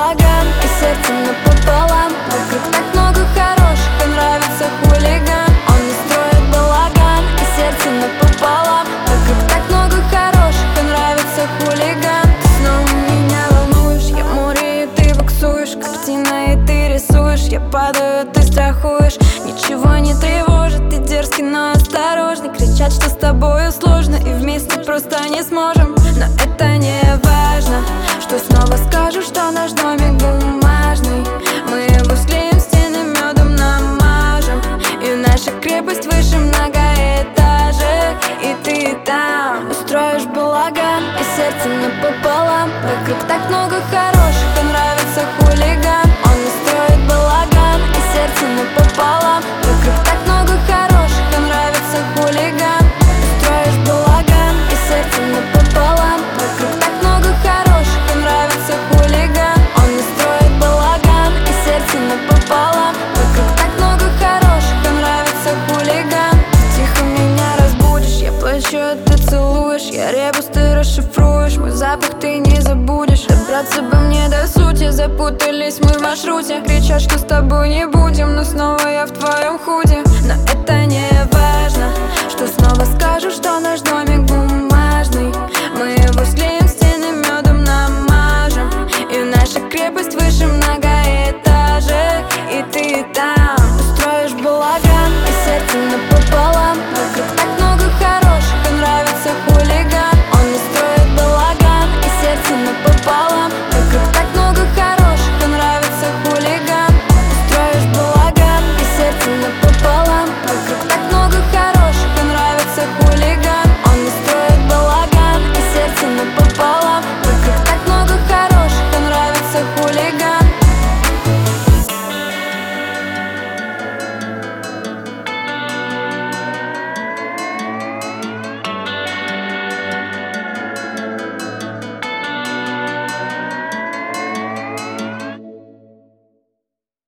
балаган и сердце напополам. Вокруг так много хороших, и нравится хулиган. Он не строит балаган и сердце напополам. Вокруг так много хороших, и нравится хулиган. Ты снова меня волнуешь, я море, и ты боксуешь. Картина, и ты рисуешь, я падаю, ты страхуешь. Ничего не тревожит, ты дерзкий, но осторожный. Кричат, что с тобою сложно, и вместе просто не сможем. Но это не важно, что снова скажу, что наш домик бумажный. Мы его склеим, стены медом намажем, и наша крепость выше многоэтажек. И ты там устроишь балаган и сердце напополам. Вокруг так много хороших, и нравится хулиган. Он не строит балаган и сердце напополам. Вокруг так много хороших, и нравится хулиган. Устроишь балаган и сердце напополам. Вокруг так много хороших, и нравится хулиган. Он не строит балаган и сердце напополам. Вокруг так много хороших, и нравится хулиган. Тихо меня разбудишь, я плачу, а ты целуешь. Я ребус, ты расшифруешь, мой запах ты не забудешь. Добраться бы мне до сути, запутались мы в маршруте. Кричат, что с тобой не будем, но снова я в твоем худе. Но это не важно, что снова скажу, что наш домик бумажный.